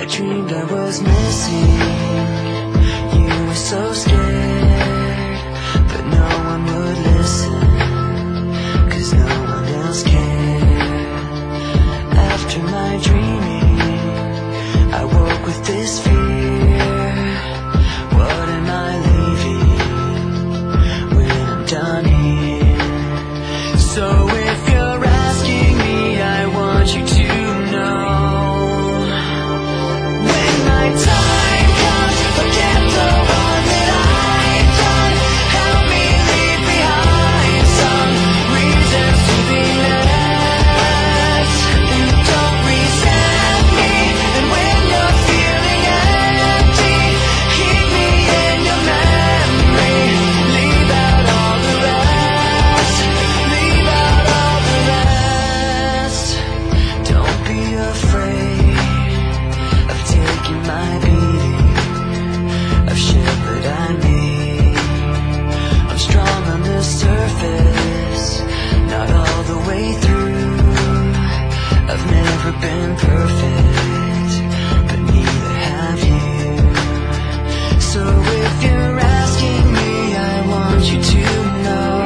I dreamed I was missing. You were so scared, but no one would listen, 'cause no one else cared. After my dreaming, I woke with this fear. What am I leaving when I'm done here? So if you're asking me, I want you to know, when my time comes, forget the wrong that I've done. Help me leave behind some reasons to be left. Don't resent me, and when you're feeling empty, keep me in your memory. Leave out all the rest. Leave out all the rest. Don't be afraid of taking my beating, of shit that I made. I'm strong on the surface, not all the way through. I've never been perfect, but neither have you. So if you're asking me, I want you to know,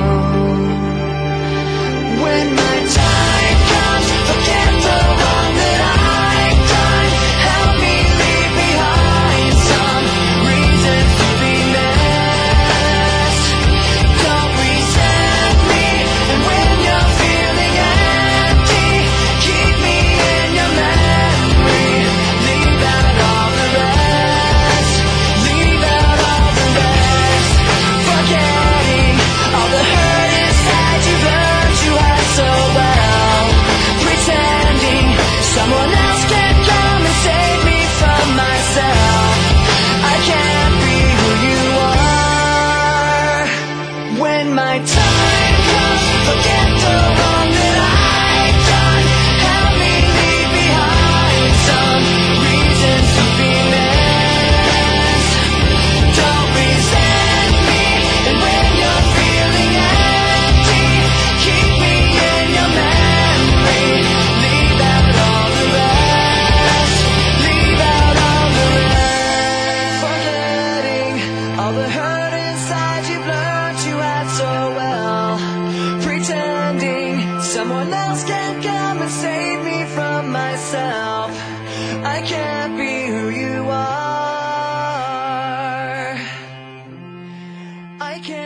when my time comes, forget the wrong that I've done. Help me leave behind some reasons to be left. Don't resent me, and when you're feeling empty, keep me in your memory. Leave out all the rest. Leave out all the rest. Forgetting all the hurt inside you've learned you had so well. Pretending someone else can come and save me from myself. I can't be who you are. When my time comes, forget the wrong that I've done. Help me leave behind some reasons to be left. Don't resent me, and when you're feeling empty, keep me in your memory. Leave out all the rest. Leave out all the rest. Forgetting all the hurt inside you've learned you had so well. Pretending someone else can come and save me from myself. I can't be who you are. I can't